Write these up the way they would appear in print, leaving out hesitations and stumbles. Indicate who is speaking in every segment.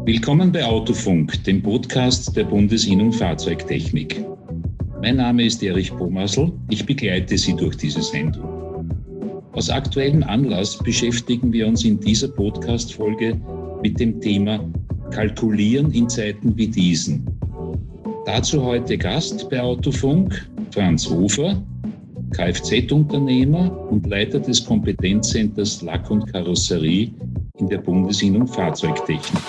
Speaker 1: Willkommen bei Autofunk, dem Podcast der Bundesinnen- und Fahrzeugtechnik. Mein Name ist Erich Bomassl, ich begleite Sie durch diese Sendung. Aus aktuellem Anlass beschäftigen wir uns in dieser Podcast-Folge mit dem Thema Kalkulieren in Zeiten wie diesen. Dazu heute Gast bei Autofunk, Franz Hofer, Kfz-Unternehmer und Leiter des Kompetenzcenters Lack und Karosserie in der Bundesinnen- und Fahrzeugtechnik.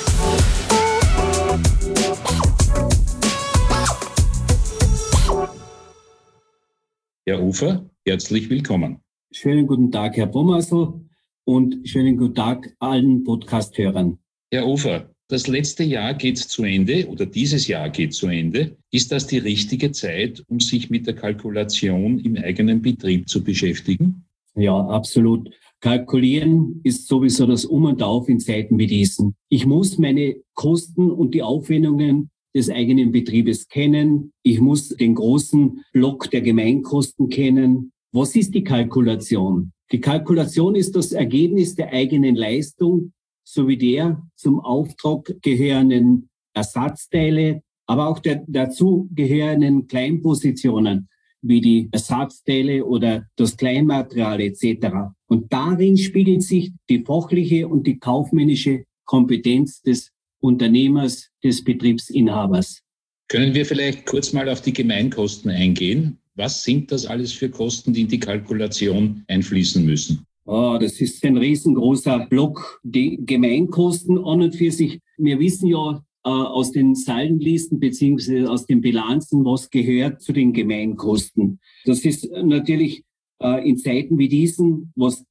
Speaker 1: Herr Hofer, herzlich willkommen.
Speaker 2: Schönen guten Tag, Herr Bomassl, und schönen guten Tag allen Podcast-Hörern.
Speaker 1: Herr Hofer, das letzte Jahr geht zu Ende oder dieses Jahr geht zu Ende. Ist das die richtige Zeit, um sich mit der Kalkulation im eigenen Betrieb zu beschäftigen?
Speaker 2: Ja, absolut. Kalkulieren ist sowieso das Um und Auf in Zeiten wie diesen. Ich muss meine Kosten und die Aufwendungen des eigenen Betriebes kennen. Ich muss den großen Block der Gemeinkosten kennen. Was ist die Kalkulation? Die Kalkulation ist das Ergebnis der eigenen Leistung sowie der zum Auftrag gehörenden Ersatzteile, aber auch der dazugehörenden Kleinpositionen wie die Ersatzteile oder das Kleinmaterial etc. Und darin spiegelt sich die fachliche und die kaufmännische Kompetenz des Unternehmers, des Betriebsinhabers.
Speaker 1: Können wir vielleicht kurz mal auf die Gemeinkosten eingehen? Was sind das alles für Kosten, die in die Kalkulation einfließen müssen?
Speaker 2: Das ist ein riesengroßer Block. Die Gemeinkosten an und für sich. Wir wissen ja aus den Saldenlisten bzw. aus den Bilanzen, was gehört zu den Gemeinkosten. Das ist natürlich in Zeiten wie diesen was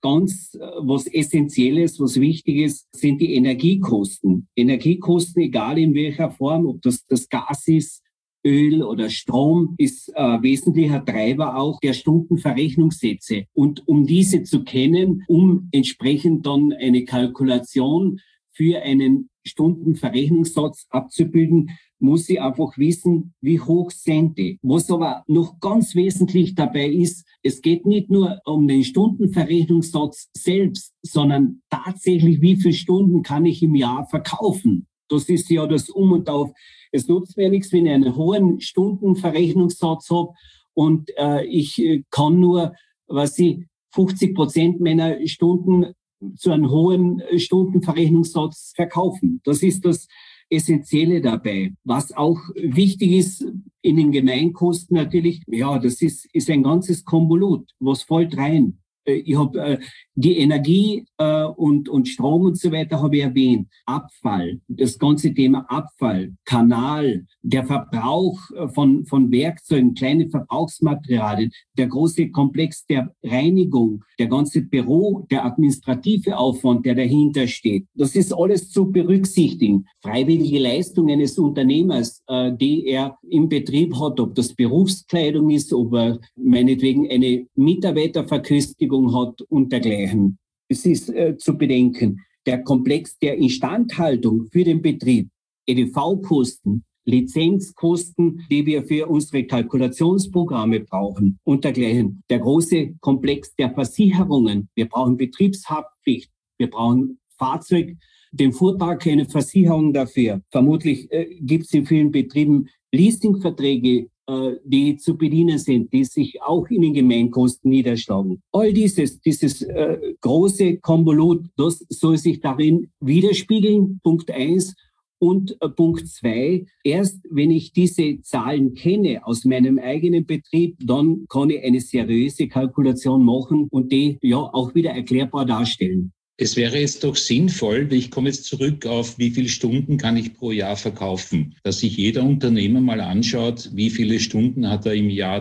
Speaker 2: Essentielles, was Wichtiges, sind die Energiekosten. Energiekosten, egal in welcher Form, ob das Gas ist, Öl oder Strom, ist wesentlicher Treiber auch der Stundenverrechnungssätze. Und um diese zu kennen, um entsprechend dann eine Kalkulation für einen Stundenverrechnungssatz abzubilden, muss ich einfach wissen, wie hoch sind die. Was aber noch ganz wesentlich dabei ist, es geht nicht nur um den Stundenverrechnungssatz selbst, sondern tatsächlich, wie viele Stunden kann ich im Jahr verkaufen. Das ist ja das Um und Auf. Es nutzt mir nichts, wenn ich einen hohen Stundenverrechnungssatz habe und ich kann nur, 50% meiner Stunden zu einem hohen Stundenverrechnungssatz verkaufen. Das ist das Essentielle dabei. Was auch wichtig ist in den Gemeinkosten natürlich, ja, das ist ein ganzes Konvolut. Was fällt rein? Ich habe die Energie und Strom und so weiter habe ich erwähnt. Abfall, das ganze Thema Abfall, Kanal, der Verbrauch von Werkzeugen, kleine Verbrauchsmaterialien, der große Komplex der Reinigung, der ganze Büro, der administrative Aufwand, der dahinter steht. Das ist alles zu berücksichtigen. Freiwillige Leistung eines Unternehmers, die er im Betrieb hat, ob das Berufskleidung ist, ob er meinetwegen eine Mitarbeiterverköstigung hat und dergleichen. Es ist zu bedenken, der Komplex der Instandhaltung für den Betrieb, EDV-Kosten, Lizenzkosten, die wir für unsere Kalkulationsprogramme brauchen und dergleichen. Der große Komplex der Versicherungen. Wir brauchen Betriebshaftpflicht. Wir brauchen den Fuhrpark, eine Versicherung dafür. Vermutlich gibt es in vielen Betrieben Leasingverträge, die zu bedienen sind, die sich auch in den Gemeinkosten niederschlagen. All dieses große Konvolut, das soll sich darin widerspiegeln, Punkt 1. Und Punkt 2, erst wenn ich diese Zahlen kenne aus meinem eigenen Betrieb, dann kann ich eine seriöse Kalkulation machen und die ja auch wieder erklärbar darstellen.
Speaker 1: Es wäre jetzt doch sinnvoll, ich komme jetzt zurück auf, wie viele Stunden kann ich pro Jahr verkaufen, dass sich jeder Unternehmer mal anschaut, wie viele Stunden hat er im Jahr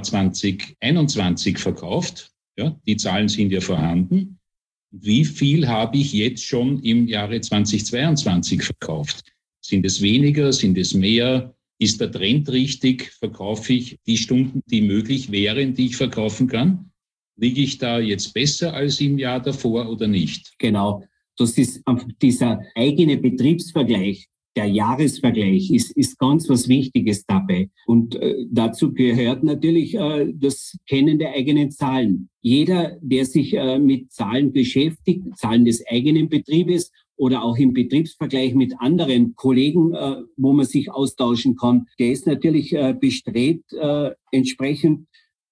Speaker 1: 2021 verkauft. Ja, die Zahlen sind ja vorhanden. Wie viel habe ich jetzt schon im Jahre 2022 verkauft? Sind es weniger? Sind es mehr? Ist der Trend richtig? Verkaufe ich die Stunden, die möglich wären, die ich verkaufen kann? Liege ich da jetzt besser als im Jahr davor oder nicht?
Speaker 2: Genau. Das ist dieser eigene Betriebsvergleich, der Jahresvergleich ist ganz was Wichtiges dabei. Und dazu gehört natürlich das Kennen der eigenen Zahlen. Jeder, der sich mit Zahlen beschäftigt, Zahlen des eigenen Betriebes oder auch im Betriebsvergleich mit anderen Kollegen, wo man sich austauschen kann, der ist natürlich bestrebt, entsprechend,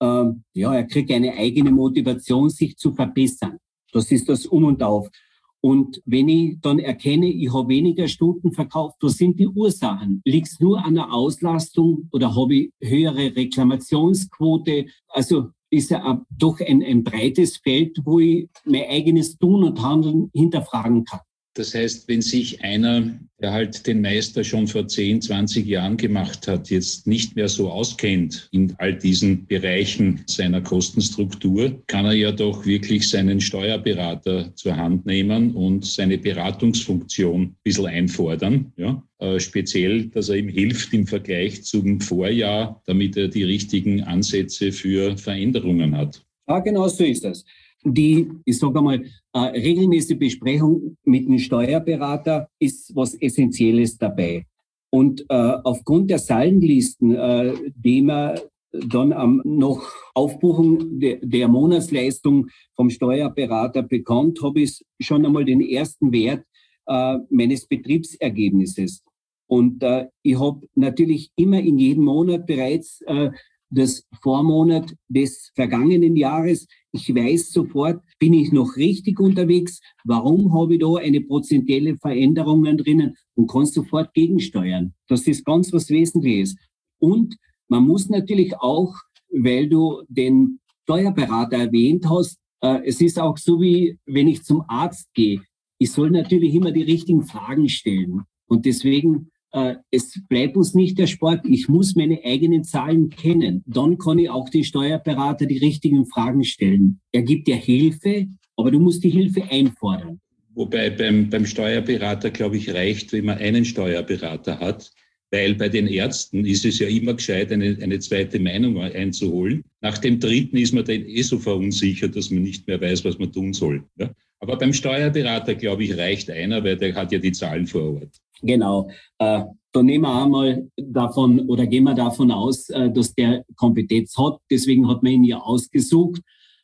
Speaker 2: er kriegt eine eigene Motivation, sich zu verbessern. Das ist das Um und Auf. Und wenn ich dann erkenne, ich habe weniger Stunden verkauft, was sind die Ursachen? Liegt es nur an der Auslastung oder habe ich höhere Reklamationsquote? Also ist ja doch ein breites Feld, wo ich mein eigenes Tun und Handeln hinterfragen kann.
Speaker 1: Das heißt, wenn sich einer, der halt den Meister schon vor 10, 20 Jahren gemacht hat, jetzt nicht mehr so auskennt in all diesen Bereichen seiner Kostenstruktur, kann er ja doch wirklich seinen Steuerberater zur Hand nehmen und seine Beratungsfunktion ein bisschen einfordern. Ja? Speziell, dass er ihm hilft im Vergleich zum Vorjahr, damit er die richtigen Ansätze für Veränderungen hat.
Speaker 2: Ja, genau so ist das. Die, ich sage einmal, regelmäßige Besprechung mit dem Steuerberater ist was Essentielles dabei. Und aufgrund der Saldenlisten, die man dann noch Aufbuchung der Monatsleistung vom Steuerberater bekommt, habe ich schon einmal den ersten Wert meines Betriebsergebnisses. Und ich habe natürlich immer in jedem Monat bereits das Vormonat des vergangenen Jahres. Ich weiß sofort, bin ich noch richtig unterwegs? Warum habe ich da eine prozentuelle Veränderung drinnen und kann sofort gegensteuern? Das ist ganz was Wesentliches. Und man muss natürlich auch, weil du den Steuerberater erwähnt hast, es ist auch so, wie wenn ich zum Arzt gehe. Ich soll natürlich immer die richtigen Fragen stellen. Und deswegen es bleibt uns nicht der Sport. Ich muss meine eigenen Zahlen kennen. Dann kann ich auch den Steuerberater die richtigen Fragen stellen. Er gibt dir Hilfe, aber du musst die Hilfe einfordern.
Speaker 1: Wobei beim Steuerberater, glaube ich, reicht, wenn man einen Steuerberater hat. Weil bei den Ärzten ist es ja immer gescheit, eine zweite Meinung einzuholen. Nach dem dritten ist man dann so verunsichert, dass man nicht mehr weiß, was man tun soll. Ja? Aber beim Steuerberater, glaube ich, reicht einer, weil der hat ja die Zahlen vor Ort.
Speaker 2: Genau. Da nehmen wir einmal davon oder gehen wir davon aus, dass der Kompetenz hat. Deswegen hat man ihn ja ausgesucht.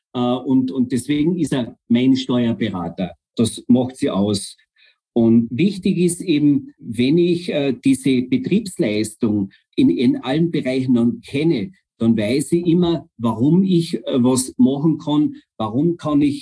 Speaker 2: Und deswegen ist er mein Steuerberater. Das macht sie aus. Und wichtig ist eben, wenn ich diese Betriebsleistung in allen Bereichen dann kenne, dann weiß ich immer, warum ich was machen kann, warum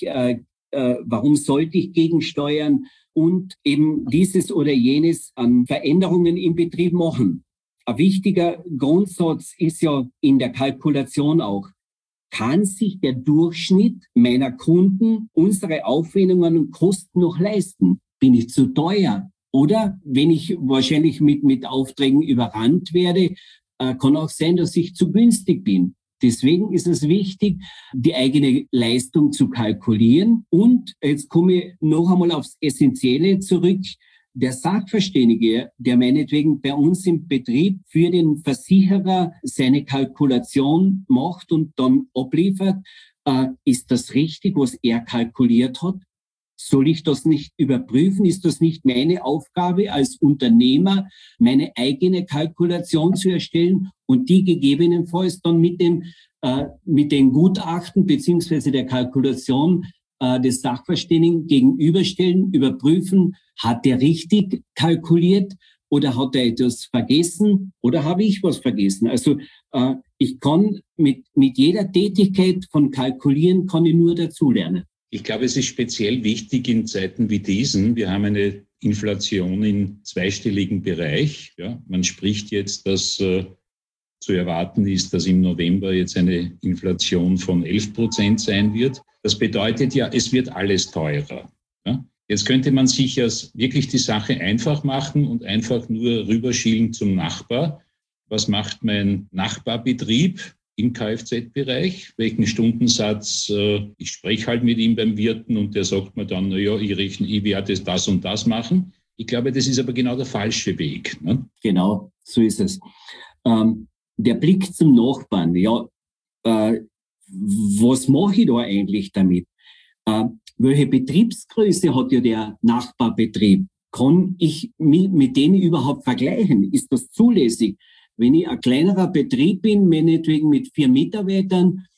Speaker 2: sollte ich gegensteuern und eben dieses oder jenes an Veränderungen im Betrieb machen. Ein wichtiger Grundsatz ist ja in der Kalkulation auch, kann sich der Durchschnitt meiner Kunden unsere Aufwendungen und Kosten noch leisten? Bin ich zu teuer? Oder wenn ich wahrscheinlich mit Aufträgen überrannt werde, kann auch sein, dass ich zu günstig bin. Deswegen ist es wichtig, die eigene Leistung zu kalkulieren. Und jetzt komme ich noch einmal aufs Essentielle zurück. Der Sachverständige, der meinetwegen bei uns im Betrieb für den Versicherer seine Kalkulation macht und dann abliefert, ist das richtig, was er kalkuliert hat? Soll ich das nicht überprüfen? Ist das nicht meine Aufgabe als Unternehmer, meine eigene Kalkulation zu erstellen und die gegebenenfalls dann mit den Gutachten beziehungsweise der Kalkulation des Sachverständigen gegenüberstellen, überprüfen, hat der richtig kalkuliert oder hat er etwas vergessen oder habe ich was vergessen? Also ich kann mit jeder Tätigkeit von Kalkulieren kann ich nur dazulernen.
Speaker 1: Ich glaube, es ist speziell wichtig in Zeiten wie diesen. Wir haben eine Inflation im zweistelligen Bereich. Ja, man spricht jetzt, dass zu erwarten ist, dass im November jetzt eine Inflation von 11% sein wird. Das bedeutet ja, es wird alles teurer. Ja? Jetzt könnte man sich ja wirklich die Sache einfach machen und einfach nur rüberschielen zum Nachbar. Was macht mein Nachbarbetrieb im Kfz-Bereich? Welchen Stundensatz? Ich spreche halt mit ihm beim Wirten und der sagt mir dann, naja, ich werde das und das machen. Ich glaube, das ist aber genau der falsche Weg. Ne?
Speaker 2: Genau, so ist es. Der Blick zum Nachbarn, ja, was mache ich da eigentlich damit? Welche Betriebsgröße hat ja der Nachbarbetrieb? Kann ich mich mit denen überhaupt vergleichen? Ist das zulässig? Wenn ich ein kleinerer Betrieb bin, meinetwegen mit 4 Mitarbeitern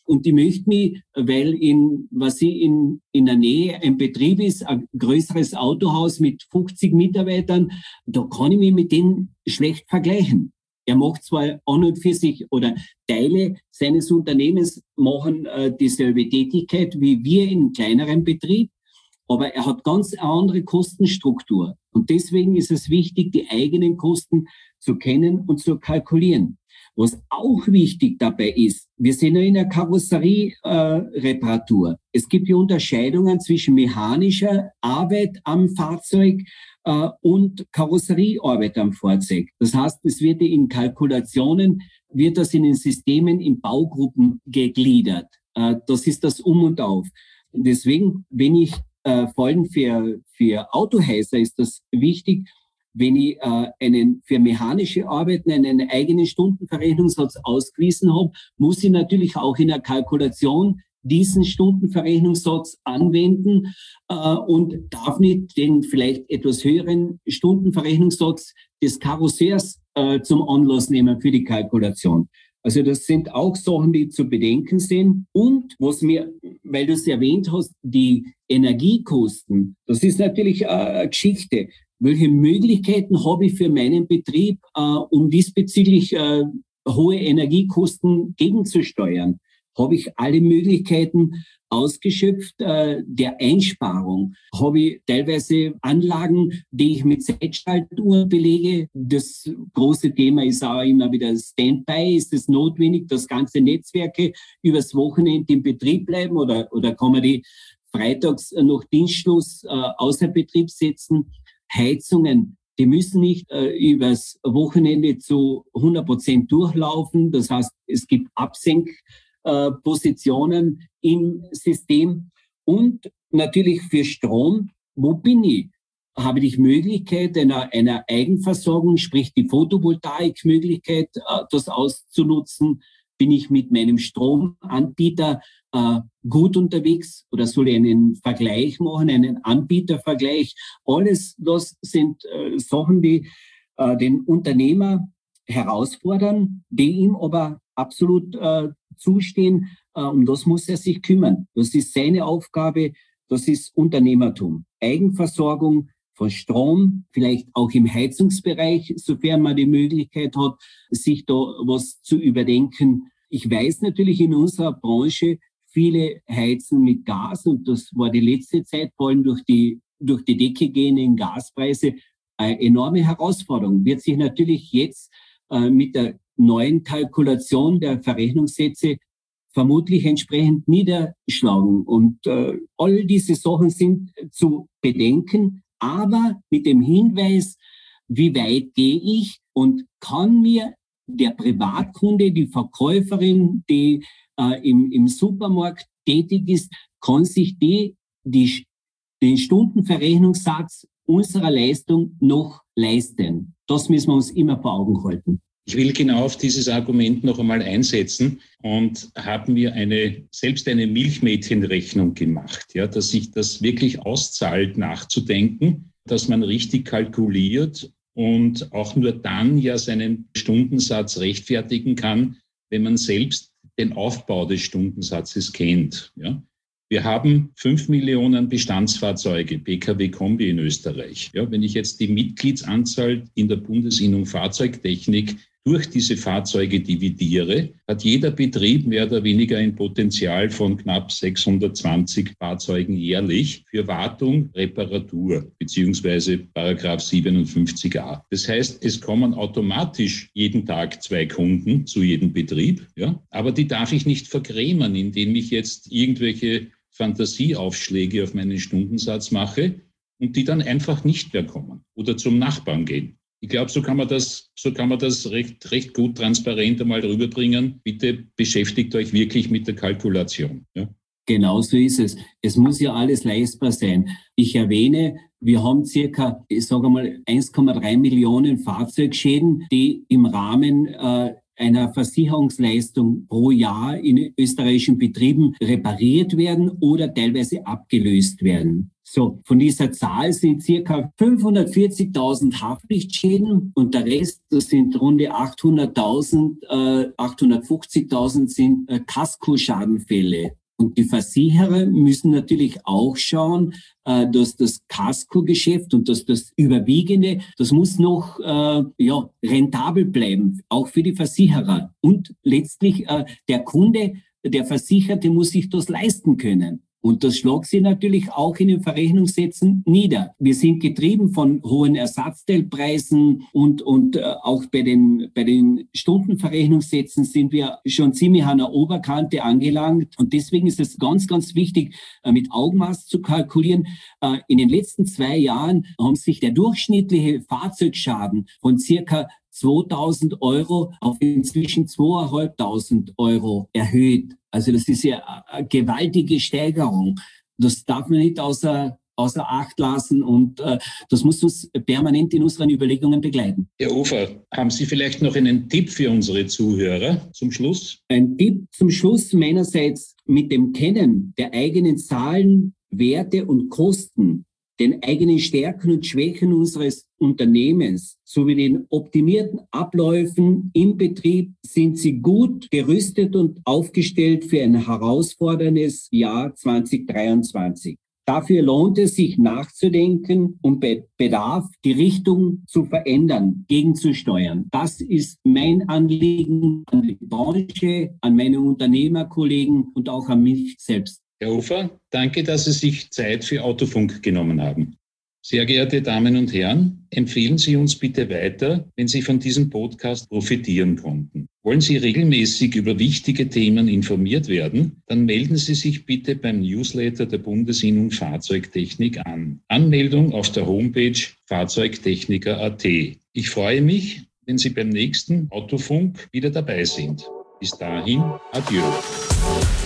Speaker 2: Und ich möchte mich, weil in der Nähe ein Betrieb ist, ein größeres Autohaus mit 50 Mitarbeitern, da kann ich mich mit denen schlecht vergleichen. Er macht zwar an und für sich oder Teile seines Unternehmens machen dieselbe Tätigkeit wie wir in kleineren Betrieb, aber er hat ganz eine andere Kostenstruktur. Und deswegen ist es wichtig, die eigenen Kosten zu kennen und zu kalkulieren. Was auch wichtig dabei ist, wir sind ja in der Karosserie-Reparatur. Es gibt die Unterscheidungen zwischen mechanischer Arbeit am Fahrzeug und Karosseriearbeit am Fahrzeug. Das heißt, es wird in Kalkulationen, wird das in den Systemen in Baugruppen gegliedert. Das ist das Um und Auf. Deswegen, wenn ich vor allem für Autohäuser ist das wichtig, wenn ich für mechanische Arbeiten einen eigenen Stundenverrechnungssatz ausgewiesen habe, muss ich natürlich auch in der Kalkulation diesen Stundenverrechnungssatz anwenden und darf nicht den vielleicht etwas höheren Stundenverrechnungssatz des Karosseurs zum Anlass nehmen für die Kalkulation. Also das sind auch Sachen, die zu bedenken sind. Und was mir, weil du es erwähnt hast, die Energiekosten, das ist natürlich eine Geschichte. Welche Möglichkeiten habe ich für meinen Betrieb, um diesbezüglich hohe Energiekosten gegenzusteuern? Habe ich alle Möglichkeiten ausgeschöpft der Einsparung? Habe ich teilweise Anlagen, die ich mit Zeitschaltuhren belege? Das große Thema ist auch immer wieder Standby. Ist es notwendig, dass ganze Netzwerke übers Wochenende im Betrieb bleiben oder kann man die freitags nach Dienstschluss außer Betrieb setzen? Heizungen, die müssen nicht übers Wochenende zu 100% durchlaufen. Das heißt, es gibt Absenkpositionen im System. Und natürlich für Strom, wo bin ich? Habe ich Möglichkeit einer Eigenversorgung, sprich die Photovoltaikmöglichkeit, das auszunutzen? Bin ich mit meinem Stromanbieter gut unterwegs oder soll ich einen Vergleich machen, einen Anbietervergleich? Alles das sind Sachen, die den Unternehmer herausfordern, die ihm aber absolut zustehen. Um das muss er sich kümmern. Das ist seine Aufgabe, das ist Unternehmertum. Eigenversorgung von Strom, vielleicht auch im Heizungsbereich, sofern man die Möglichkeit hat, sich da was zu überdenken. Ich weiß natürlich in unserer Branche, viele heizen mit Gas und das war die letzte Zeit, vor allem durch die Decke gehenden Gaspreise, eine enorme Herausforderung. Wird sich natürlich jetzt mit der neuen Kalkulation der Verrechnungssätze vermutlich entsprechend niederschlagen. Und all diese Sachen sind zu bedenken, aber mit dem Hinweis, wie weit gehe ich und kann mir der Privatkunde, die Verkäuferin, die im Supermarkt tätig ist, kann sich den Stundenverrechnungssatz unserer Leistung noch leisten. Das müssen wir uns immer vor Augen halten.
Speaker 1: Ich will genau auf dieses Argument noch einmal einsetzen und habe mir selbst eine Milchmädchenrechnung gemacht, ja, dass sich das wirklich auszahlt, nachzudenken, dass man richtig kalkuliert und auch nur dann ja seinen Stundensatz rechtfertigen kann, wenn man selbst den Aufbau des Stundensatzes kennt. Ja. Wir haben 5 Millionen Bestandsfahrzeuge, Pkw-Kombi in Österreich. Ja, wenn ich jetzt die Mitgliedsanzahl in der Bundesinnung Fahrzeugtechnik durch diese Fahrzeuge dividiere, hat jeder Betrieb mehr oder weniger ein Potenzial von knapp 620 Fahrzeugen jährlich für Wartung, Reparatur beziehungsweise Paragraph 57a. Das heißt, es kommen automatisch jeden Tag 2 Kunden zu jedem Betrieb, ja, aber die darf ich nicht vergrämen, indem ich jetzt irgendwelche Fantasieaufschläge auf meinen Stundensatz mache und die dann einfach nicht mehr kommen oder zum Nachbarn gehen. Ich glaube, so kann man das recht gut transparent einmal rüberbringen. Bitte beschäftigt euch wirklich mit der Kalkulation. Ja?
Speaker 2: Genau so ist es. Es muss ja alles leistbar sein. Ich erwähne, wir haben circa, 1,3 Millionen Fahrzeugschäden, die im Rahmen einer Versicherungsleistung pro Jahr in österreichischen Betrieben repariert werden oder teilweise abgelöst werden. So, von dieser Zahl sind circa 540.000 Haftpflichtschäden und der Rest, das sind rund 850.000 sind Kaskoschadenfälle. Und die Versicherer müssen natürlich auch schauen, dass das Kaskogeschäft und dass das Überwiegende, das muss noch rentabel bleiben, auch für die Versicherer. Und letztlich der Kunde, der Versicherte muss sich das leisten können. Und das schlägt sich natürlich auch in den Verrechnungssätzen nieder. Wir sind getrieben von hohen Ersatzteilpreisen und auch bei den Stundenverrechnungssätzen sind wir schon ziemlich an der Oberkante angelangt. Und deswegen ist es ganz, ganz wichtig, mit Augenmaß zu kalkulieren. In den letzten 2 Jahren haben sich der durchschnittliche Fahrzeugschaden von circa 2.000 € auf inzwischen 2.500 € erhöht. Also das ist ja eine gewaltige Steigerung. Das darf man nicht außer Acht lassen und das muss uns permanent in unseren Überlegungen begleiten.
Speaker 1: Herr Ofer, haben Sie vielleicht noch einen Tipp für unsere Zuhörer zum Schluss?
Speaker 2: Ein Tipp zum Schluss meinerseits: Mit dem Kennen der eigenen Zahlen, Werte und Kosten, den eigenen Stärken und Schwächen unseres Unternehmens sowie den optimierten Abläufen im Betrieb sind Sie gut gerüstet und aufgestellt für ein herausforderndes Jahr 2023. Dafür lohnt es sich nachzudenken und bei Bedarf die Richtung zu verändern, gegenzusteuern. Das ist mein Anliegen an die Branche, an meine Unternehmerkollegen und auch an mich selbst.
Speaker 1: Herr Ofer, danke, dass Sie sich Zeit für Autofunk genommen haben. Sehr geehrte Damen und Herren, empfehlen Sie uns bitte weiter, wenn Sie von diesem Podcast profitieren konnten. Wollen Sie regelmäßig über wichtige Themen informiert werden? Dann melden Sie sich bitte beim Newsletter der Bundesinnung Fahrzeugtechnik an. Anmeldung auf der Homepage fahrzeugtechniker.at. Ich freue mich, wenn Sie beim nächsten Autofunk wieder dabei sind. Bis dahin, adieu.